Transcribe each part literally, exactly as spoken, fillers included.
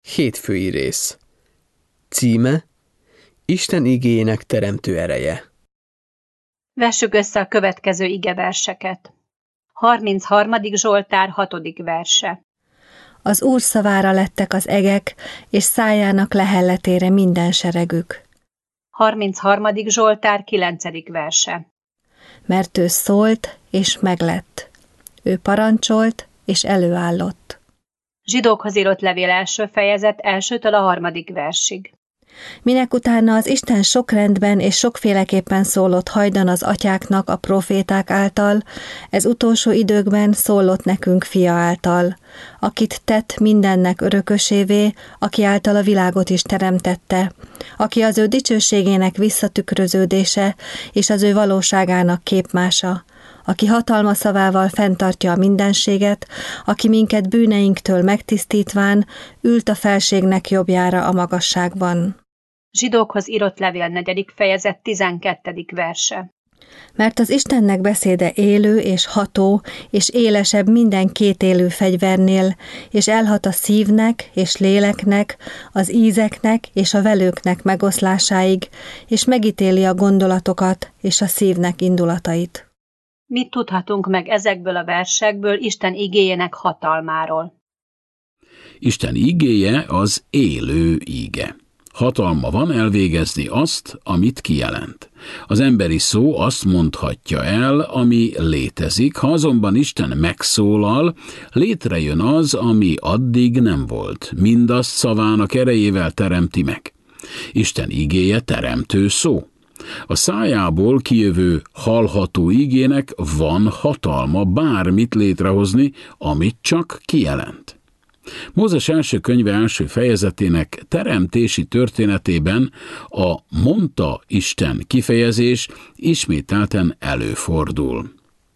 Hétfői rész. Címe: Isten igéjének teremtő ereje. Vessük össze a következő igeverseket. harmincharmadik Zsoltár hatodik verse. Az Úr szavára lettek az egek, és szájának lehelletére minden seregük. harmincharmadik Zsoltár kilencedik verse. Mert ő szólt, és meglett. Ő parancsolt, és előállott. Zsidókhoz írott levél első fejezet elsőtől a harmadik versig. Minek utána az Isten sok rendben és sokféleképpen szólott hajdan az atyáknak a proféták által, ez utolsó időkben szólott nekünk fia által, akit tett mindennek örökösévé, aki által a világot is teremtette, aki az ő dicsőségének visszatükröződése és az ő valóságának képmása, aki hatalma szavával fenntartja a mindenséget, aki minket bűneinktől megtisztítván ült a felségnek jobbjára a magasságban. Zsidókhoz írott levél negyedik fejezet tizenkettedik verse. Mert az Istennek beszéde élő és ható, és élesebb minden kétélű fegyvernél, és elhat a szívnek és léleknek, az ízeknek és a velőknek megoszlásáig, és megítéli a gondolatokat és a szívnek indulatait. Mit tudhatunk meg ezekből a versekből Isten igéjének hatalmáról? Isten igéje az élő íge. Hatalma van elvégezni azt, amit kijelent. Az emberi szó azt mondhatja el, ami létezik, ha azonban Isten megszólal, létrejön az, ami addig nem volt. Mindazt szavának erejével teremti meg. Isten igéje teremtő szó. A szájából kijövő hallható igének van hatalma bármit létrehozni, amit csak kijelent. Mózes első könyve első fejezetének teremtési történetében a mondta Isten kifejezés ismételten előfordul.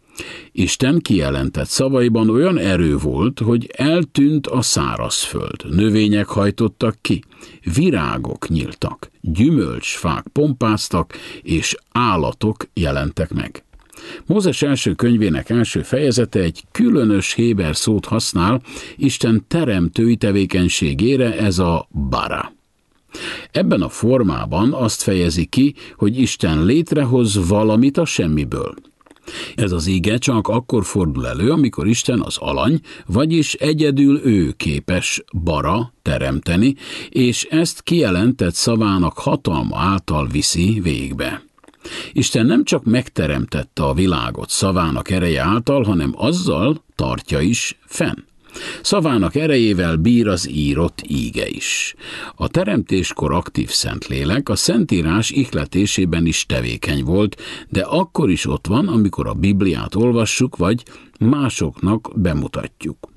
Isten kijelentett szavaiban olyan erő volt, hogy eltűnt a szárazföld, növények hajtottak ki, virágok nyíltak, gyümölcsfák pompáztak, és állatok jelentek meg. Mózes első könyvének első fejezete egy különös héber szót használ Isten teremtői tevékenységére, ez a bara. Ebben a formában azt fejezi ki, hogy Isten létrehoz valamit a semmiből. Ez az ige csak akkor fordul elő, amikor Isten az alany, vagyis egyedül ő képes bara teremteni, és ezt kijelentett szavának hatalma által viszi végbe. Isten nem csak megteremtette a világot szavának ereje által, hanem azzal tartja is fenn. Szavának erejével bír az írott íge is. A teremtéskor aktív Szentlélek a Szentírás ihletésében is tevékeny volt, de akkor is ott van, amikor a Bibliát olvassuk, vagy másoknak bemutatjuk.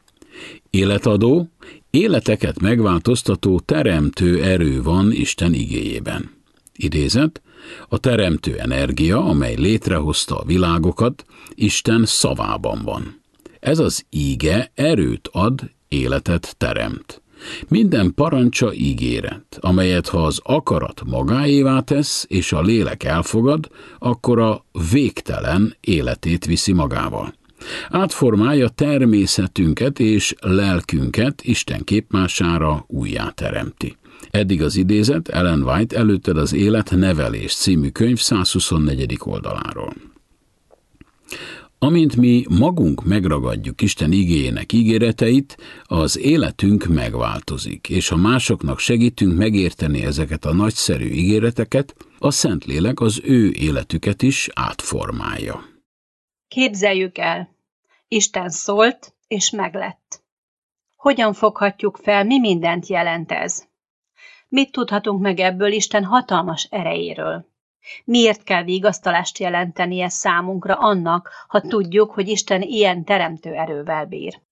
Életadó, életeket megváltoztató teremtő erő van Isten igéjében. Idézet: a teremtő energia, amely létrehozta a világokat, Isten szavában van. Ez az íge erőt ad, életet teremt. Minden parancsa ígéret, amelyet ha az akarat magáévá tesz, és a lélek elfogad, akkor a végtelen életét viszi magával. Átformálja természetünket és lelkünket, Isten képmására újjáteremti. Eddig az idézet Ellen White Előtted az élet nevelés című könyv százhuszonnegyedik oldaláról. Amint mi magunk megragadjuk Isten igéjének ígéreteit, az életünk megváltozik, és ha másoknak segítünk megérteni ezeket a nagyszerű ígéreteket, a Szentlélek az ő életüket is átformálja. Képzeljük el, Isten szólt, és meglett. Hogyan foghatjuk fel, mi mindent jelent ez? Mit tudhatunk meg ebből Isten hatalmas erejéről? Miért kell vigasztalást jelentenie számunkra annak, ha tudjuk, hogy Isten ilyen teremtő erővel bír?